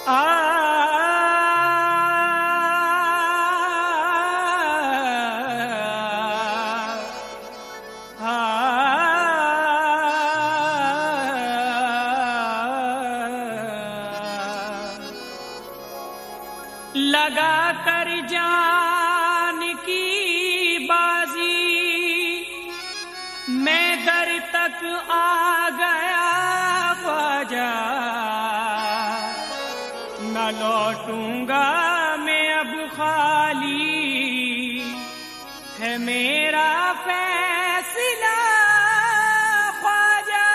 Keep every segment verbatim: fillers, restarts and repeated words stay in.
लगा कर जान की बाजी मैं दर तक आ गया ख्वाजा, न लौटूंगा मैं अब खाली, है मेरा फैसला ख्वाजा।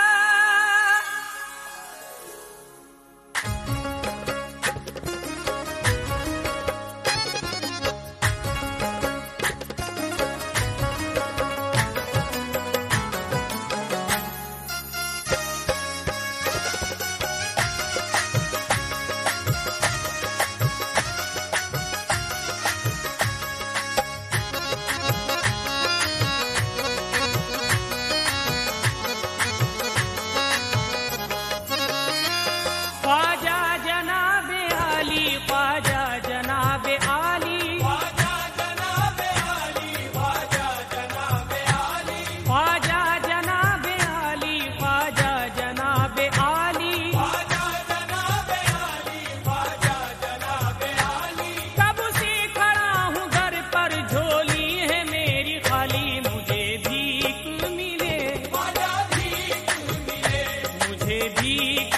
ख्वाजा जनाबे आली, ख्वाजा जनाबे आली, ख्वाजा जनाबे आली, ख्वाजा जनाबे आली, ख्वाजा जनाबे आली, ख्वाजा जनाबे आली, ख्वाजा जनाबे आली, ख्वाजा जनाबे आली। कब से खड़ा हूँ घर पर, झोली है मेरी खाली, मुझे भीख मिले, ख्वाजा भीख मिले, मुझे भीख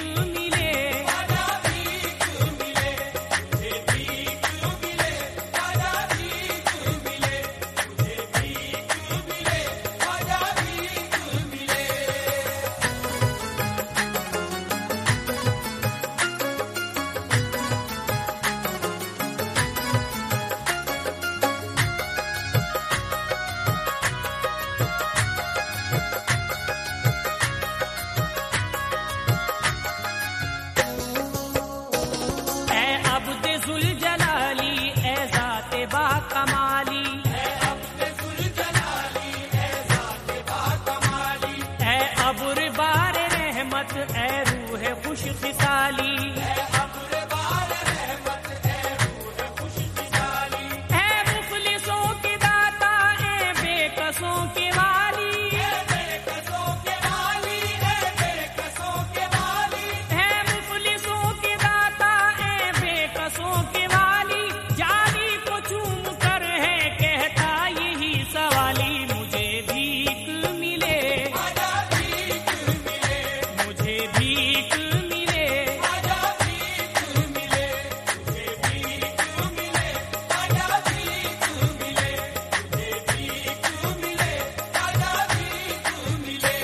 कमाली, है अब्दे जुल जलाली, है ज़ाते बा कमाली, है अब्र बार रहमत, है रूह खुश खिसाली, है अब्र बार रहमत, है रूह खुश खिसाली, है मुखलिसों के दाता, है बेकसों के वाली, है बेकसों के वाली, है बेकसों के वाली, है मुखलिसों के दाता, है बेकसों के वाली। जाली को चूम कर है कहता यही सवाली, मुझे भीख मिले, ख्वाजा भीख मिले, मुझे भीख मिले, ख्वाजा भीख मिले, मुझे भीख मिले, ख्वाजा भीख मिले, मुझे भीख मिले, ख्वाजा भीख मिले।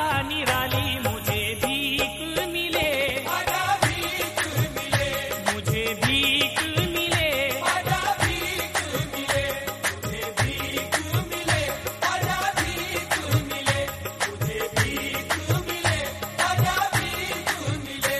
सखा निराली, मुझे भीख मिले, आजा भीख मिले, मुझे भीख मिले, आजा भीख मिले, मुझे भीख मिले, आजा भीख मिले, मुझे भीख मिले, आजा भीख मिले।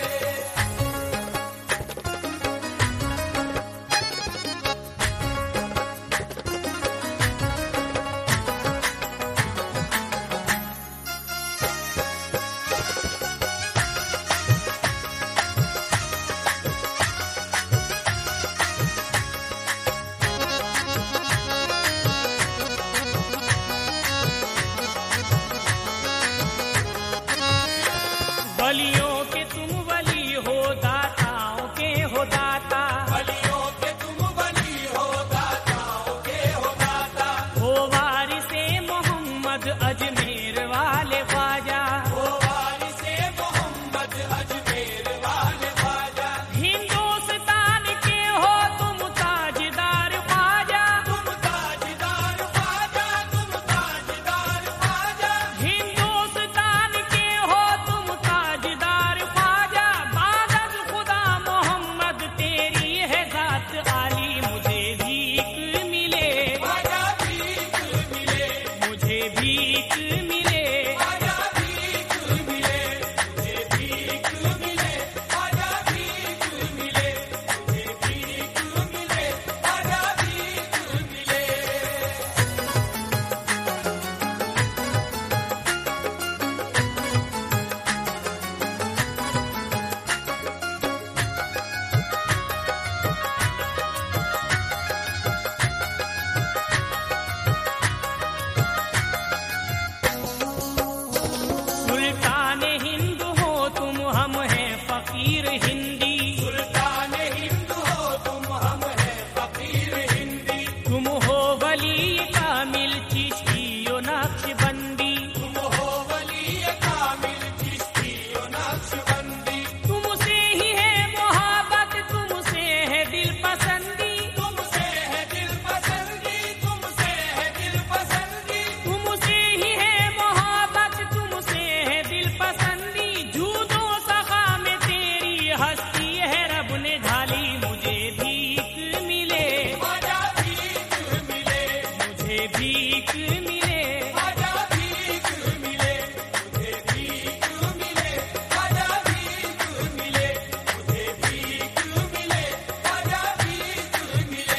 वलियों के तुम वली हो, दाताओं के हो दाता, बलियों के तुम बली हो, दाताओं के हो दाता, हो वारिसे मोहम्मद अजमेर वाले ख्वाजा, ओ वारिसे मोहम्मद अजमेर वाले ख्वाजा। हिंदुस्तान के हो तुम ताजदार ख्वाजा, तुम ताजदार ख्वाजा, तुम ताजदार ख्वाजा, हिंदुस्तान के हो तुम ताजदार ख्वाजा, बादल खुदा मोहम्मद तेरी है जात आली, मुझे भीख मिले, आजा भीख मिले, मुझे भीख मिले, आजा भीख मिले, मुझे भीख मिले, आजा भीख मिले, मुझे भीख मिले, आजा भीख मिले। सुल्तान हिंद हो तुम, हम हैं फकीर हिंदी, सुल्तान हिंद हो तुम, हम हैं फकीर हिंदी, तुम हो वली कामिल चिश्तियो नक्शबंदी, तुम हो वली कामिल चिश्ती ओ नक्शबंदी, तुमसे ही है मोहब्बत, तुमसे है दिल पसंदी, तुमसे है दिल पसंदी, तुमसे है दिल पसंदी, तुमसे ही है मोहब्बत, तुमसे है दिल पसंदी, जूदो सखा में तेरी हस्ती है रब ने ढाली, मुझे भीख मिले, आजा भीख मिले, मुझे भीख मिले, आजा भीख मिले, मुझे भीख मिले, आजा भीख मिले, मुझे भीख मिले, आजा भीख मिले।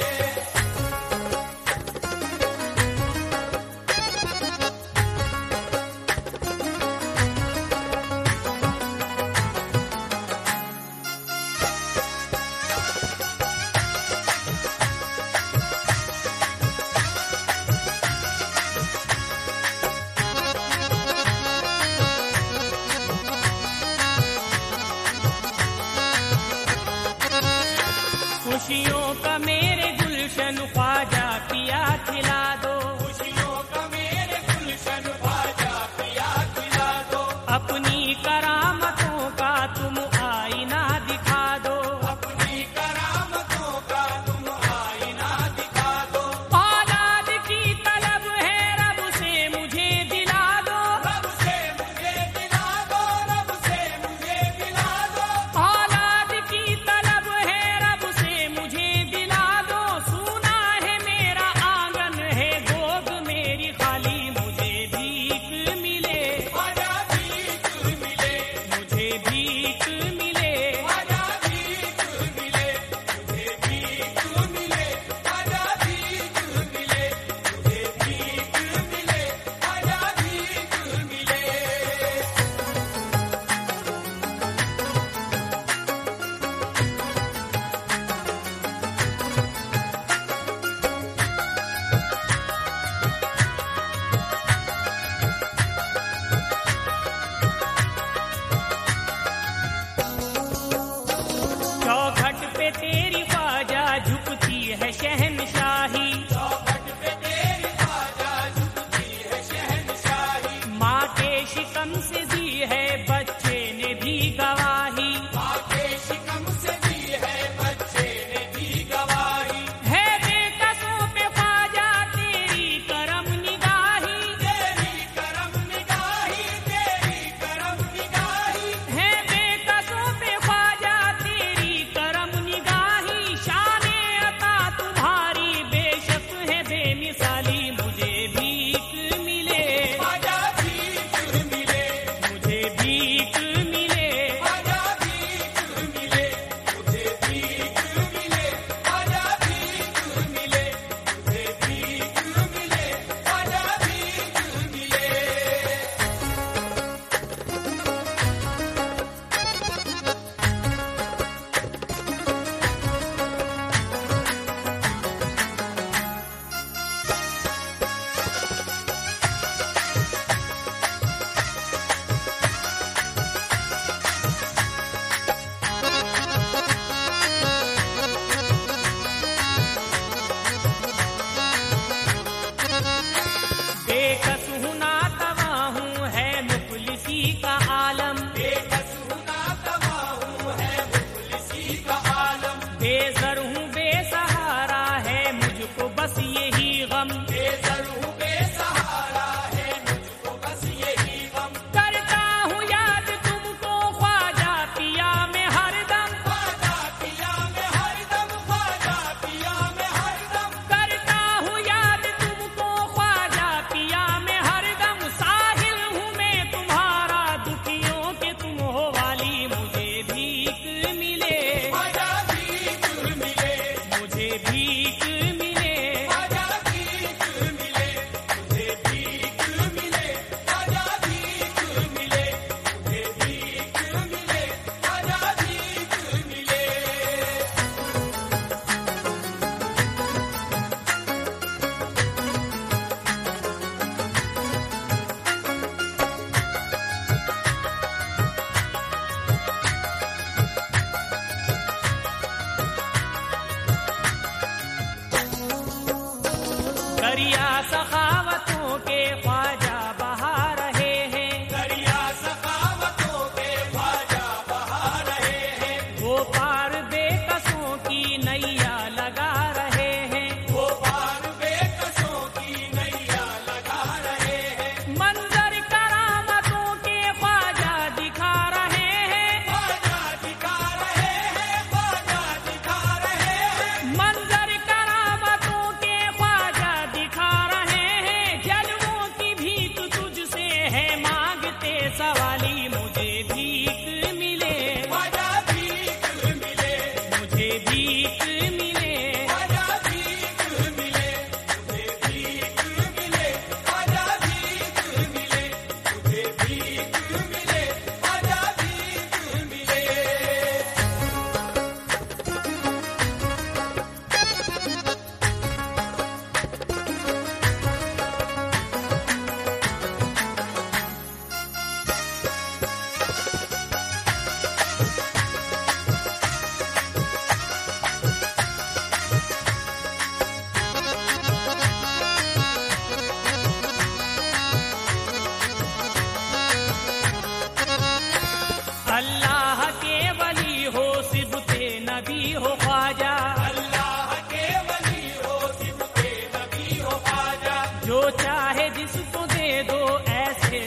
खुशियों का मेरे गुलशन ख्वाजा पिया खिला दो, खुशियों का मेरे गुलशन बाजा पिया खिला दो, अपनी करामतों का तुम आईना दिखा दो, अपनी करामतों का तुम आईना दिखा दो, औलाद की तलब है रब से मुझे दिला दो, रब से मुझे दिला दो, रब से मुझे दिला दो, औलाद की तलब है रब से मुझे दिला दो, सुना है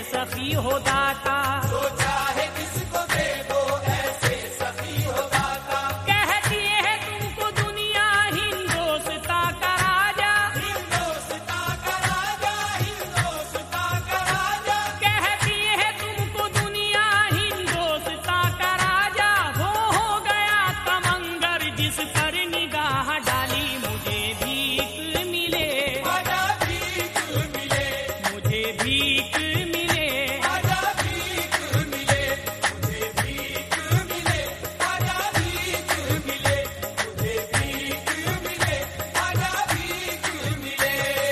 सखी हो दाता। जो चाहे किसको दे दो ऐसे सखी हो दाता। कहती है तुमको दुनिया हिंदोस्ता का राजा, हिंदोस्ता का राजा, हिंदोस्ता का राजा। कहती है तुमको दुनिया हिंदोस्ता का राजा। वो हो गया तमंगर जिस पर निगाह डाली। मुझे भीख मिले, आजा भीख मिले, मुझे भीख मिले, आजा भीख मिले, मुझे भीख मिले, आजा भीख मिले, मुझे भीख मिले, आजा भीख मिले।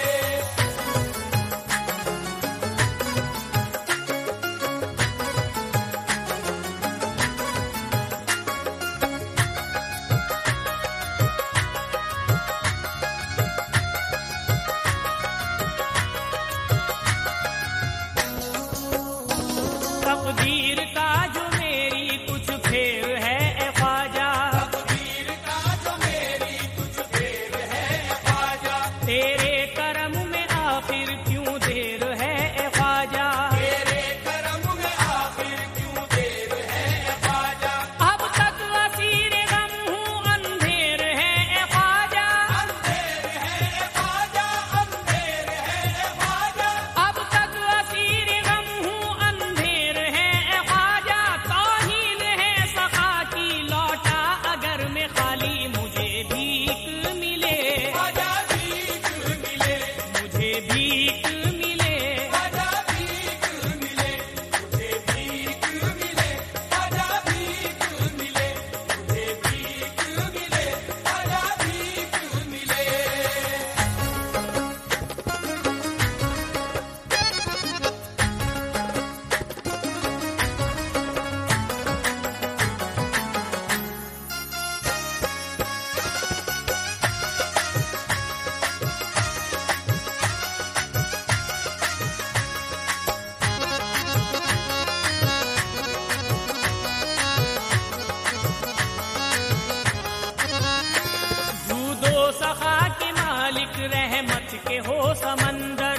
तकदीर का जो मेरी कुछ फेर है ए ख्वाजा। तकदीर का जो मेरी कुछ फेर है ख्वाजा। तेरे करम में आखिर क्यों देर है ए ख्वाजा। तेरे करम में आखिर क्यों देर है ख्वाजा। अब तक असीर गम हूँ अंधेर है ए ख्वाजा। अंधेर है ख्वाजा, अंधेर है ख्वाजा। अब तक असीर गम हूँ अंधेर है ए ख्वाजा। ताहील है सखा की लौटा अगर मैं खाली। मुझे भीख मिले, आजा भीख मिले, मुझे भीख मिले, आजा भीख मिले, मुझे भीख मिले, आजा भीख मिले, मुझे भीख मिले, आजा भीख मिले। जूदो सखा के मालिक रहमत के हो समंदर।